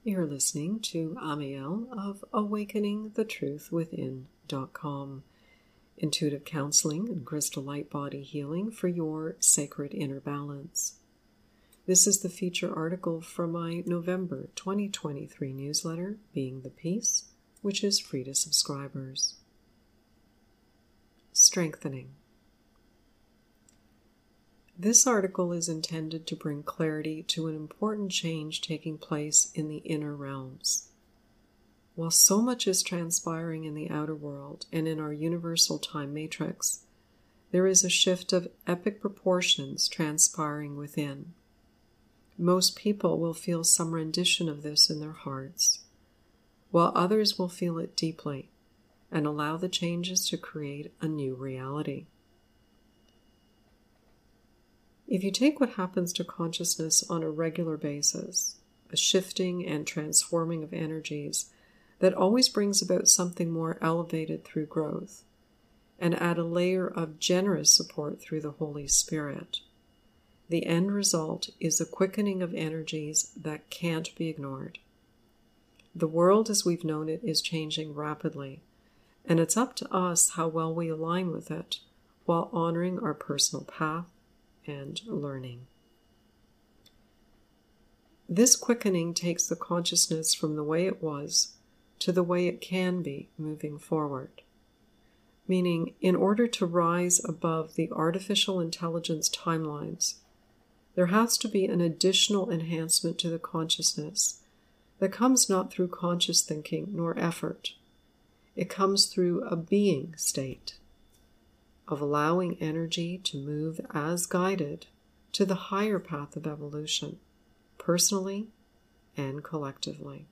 You're listening to Amiel of AwakeningTheTruthWithin.com, intuitive counseling and crystal light body healing for your sacred inner balance. This is the feature article from my November 2023 newsletter, Being the Peace, which is free to subscribers. Strengthening. This article is intended to bring clarity to an important change taking place in the inner realms. While so much is transpiring in the outer world and in our universal time matrix, there is a shift of epic proportions transpiring within. Most people will feel some rendition of this in their hearts, while others will feel it deeply and allow the changes to create a new reality. If you take what happens to consciousness on a regular basis, a shifting and transforming of energies that always brings about something more elevated through growth, and add a layer of generous support through the Holy Spirit, the end result is a quickening of energies that can't be ignored. The world as we've known it is changing rapidly, and it's up to us how well we align with it while honoring our personal path and learning. This quickening takes the consciousness from the way it was to the way it can be moving forward. Meaning, in order to rise above the artificial intelligence timelines, there has to be an additional enhancement to the consciousness that comes not through conscious thinking nor effort. It comes through a being state of allowing energy to move as guided to the higher path of evolution, personally and collectively.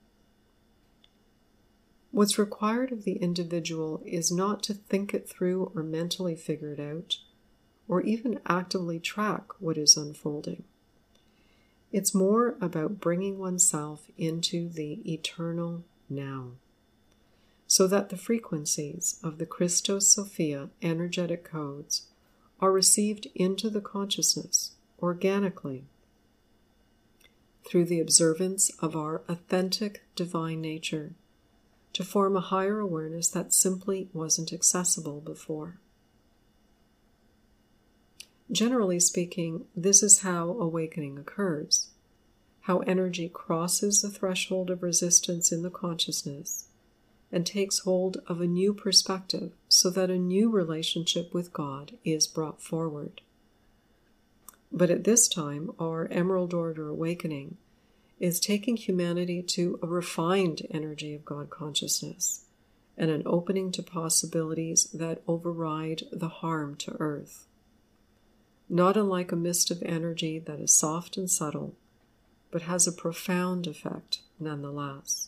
What's required of the individual is not to think it through or mentally figure it out, or even actively track what is unfolding. It's more about bringing oneself into the eternal now, so that the frequencies of the Christos Sophia energetic codes are received into the consciousness organically through the observance of our authentic divine nature to form a higher awareness that simply wasn't accessible before. Generally speaking, this is how awakening occurs, how energy crosses the threshold of resistance in the consciousness and takes hold of a new perspective so that a new relationship with God is brought forward. But at this time, our Emerald Order Awakening is taking humanity to a refined energy of God consciousness and an opening to possibilities that override the harm to Earth. Not unlike a mist of energy that is soft and subtle, but has a profound effect nonetheless.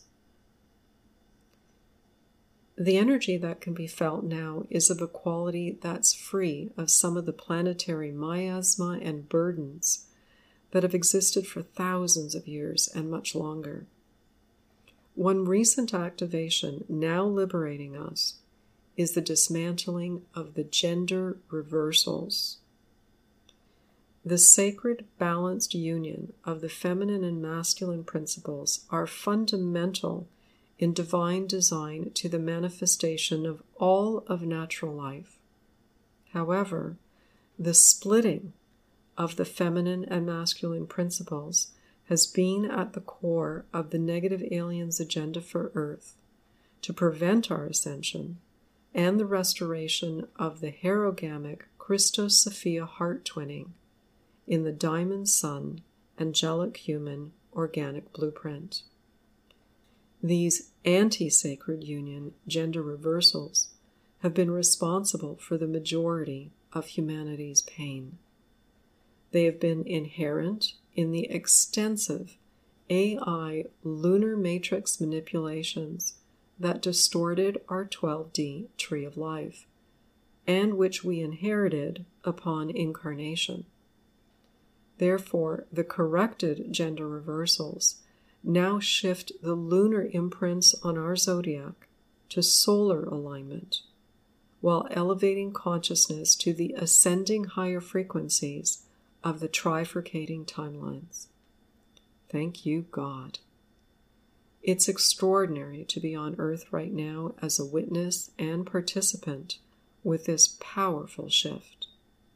The energy that can be felt now is of a quality that's free of some of the planetary miasma and burdens that have existed for thousands of years and much longer. One recent activation now liberating us is the dismantling of the gender reversals. The sacred, balanced union of the feminine and masculine principles are fundamental in divine design to the manifestation of all of natural life. However, the splitting of the feminine and masculine principles has been at the core of the negative aliens' agenda for Earth to prevent our ascension and the restoration of the herogamic Christos Sophia heart twinning in the Diamond Sun angelic human organic blueprint. These anti-sacred union gender reversals have been responsible for the majority of humanity's pain. They have been inherent in the extensive AI lunar matrix manipulations that distorted our 12D tree of life, and which we inherited upon incarnation. Therefore, the corrected gender reversals now shift the lunar imprints on our zodiac to solar alignment, while elevating consciousness to the ascending higher frequencies of the trifurcating timelines. Thank you, God. It's extraordinary to be on Earth right now as a witness and participant with this powerful shift.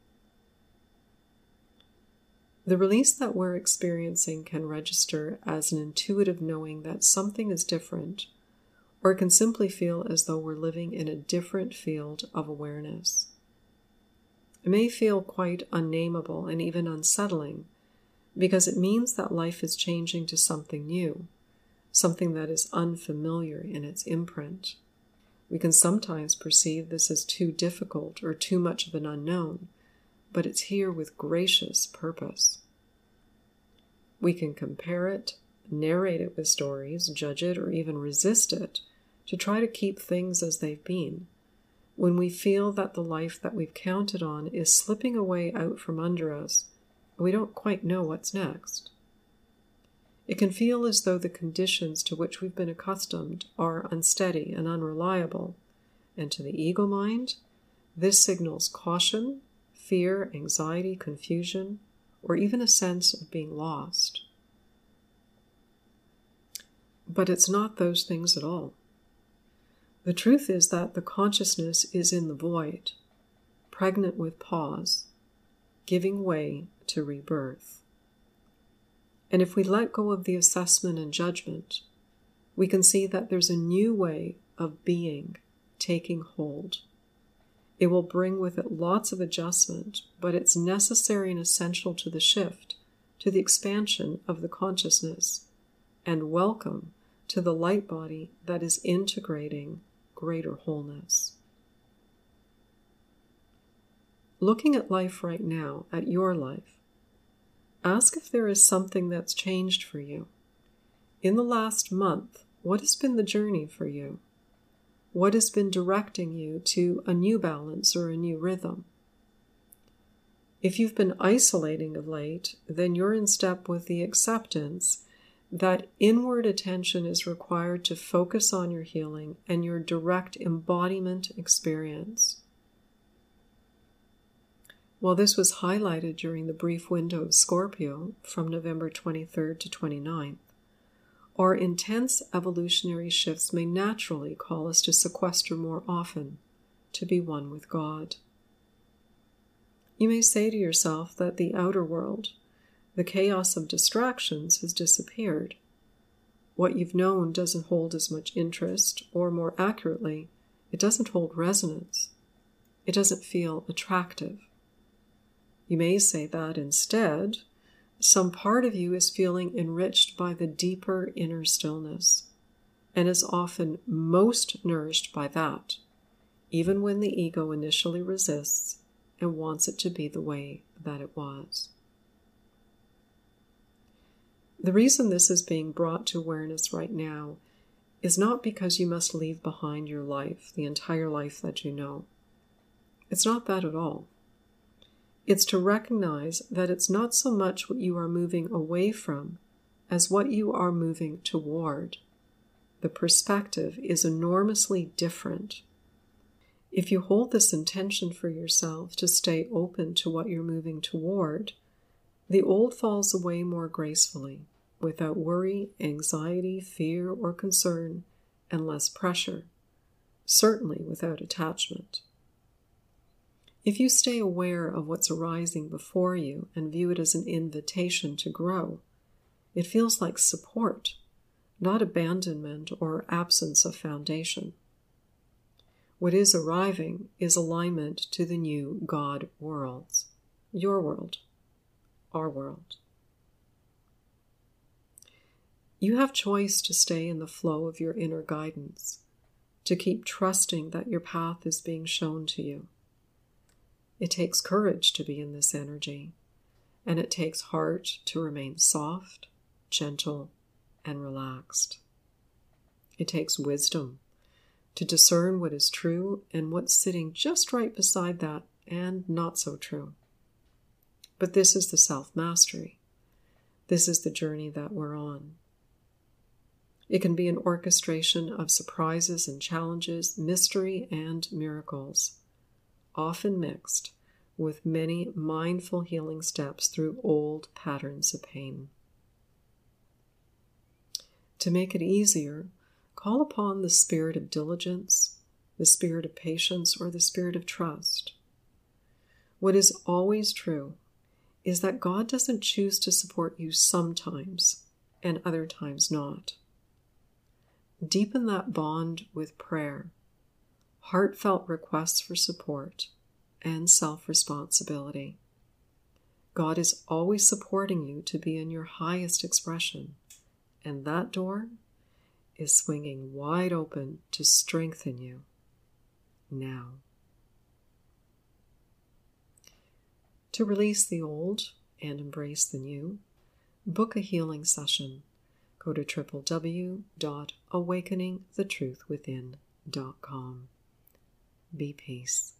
The release that we're experiencing can register as an intuitive knowing that something is different, or it can simply feel as though we're living in a different field of awareness. It may feel quite unnameable and even unsettling, because it means that life is changing to something new, something that is unfamiliar in its imprint. We can sometimes perceive this as too difficult or too much of an unknown, but it's here with gracious purpose. We can compare it, narrate it with stories, judge it, or even resist it to try to keep things as they've been, when we feel that the life that we've counted on is slipping away out from under us, and we don't quite know what's next. It can feel as though the conditions to which we've been accustomed are unsteady and unreliable, and to the ego mind, this signals caution, fear, anxiety, confusion, or even a sense of being lost. But it's not those things at all. The truth is that the consciousness is in the void, pregnant with pause, giving way to rebirth. And if we let go of the assessment and judgment, we can see that there's a new way of being taking hold. It will bring with it lots of adjustment, but it's necessary and essential to the shift, to the expansion of the consciousness, and welcome to the light body that is integrating greater wholeness. Looking at life right now, at your life, ask if there is something that's changed for you. In the last month, what has been the journey for you? What has been directing you to a new balance or a new rhythm? If you've been isolating of late, then you're in step with the acceptance that inward attention is required to focus on your healing and your direct embodiment experience. While this was highlighted during the brief window of Scorpio from November 23rd to 29th, our intense evolutionary shifts may naturally call us to sequester more often, to be one with God. You may say to yourself that the outer world, the chaos of distractions, has disappeared. What you've known doesn't hold as much interest, or more accurately, it doesn't hold resonance. It doesn't feel attractive. You may say that instead, some part of you is feeling enriched by the deeper inner stillness, and is often most nourished by that, even when the ego initially resists and wants it to be the way that it was. The reason this is being brought to awareness right now is not because you must leave behind your life, the entire life that you know. It's not that at all. It's to recognize that it's not so much what you are moving away from as what you are moving toward. The perspective is enormously different. If you hold this intention for yourself to stay open to what you're moving toward, the old falls away more gracefully, without worry, anxiety, fear, or concern, and less pressure, certainly without attachment. If you stay aware of what's arising before you and view it as an invitation to grow, it feels like support, not abandonment or absence of foundation. What is arriving is alignment to the new God worlds, your world, our world. You have choice to stay in the flow of your inner guidance, to keep trusting that your path is being shown to you. It takes courage to be in this energy, and it takes heart to remain soft, gentle, and relaxed. It takes wisdom to discern what is true and what's sitting just right beside that and not so true. But this is the self-mastery. This is the journey that we're on. It can be an orchestration of surprises and challenges, mystery and miracles, often mixed with many mindful healing steps through old patterns of pain. To make it easier, call upon the spirit of diligence, the spirit of patience, or the spirit of trust. What is always true is that God doesn't choose to support you sometimes and other times not. Deepen that bond with prayer, heartfelt requests for support, and self-responsibility. God is always supporting you to be in your highest expression, and that door is swinging wide open to strengthen you now. To release the old and embrace the new, book a healing session. Go to www.awakeningthetruthwithin.com. Be peace.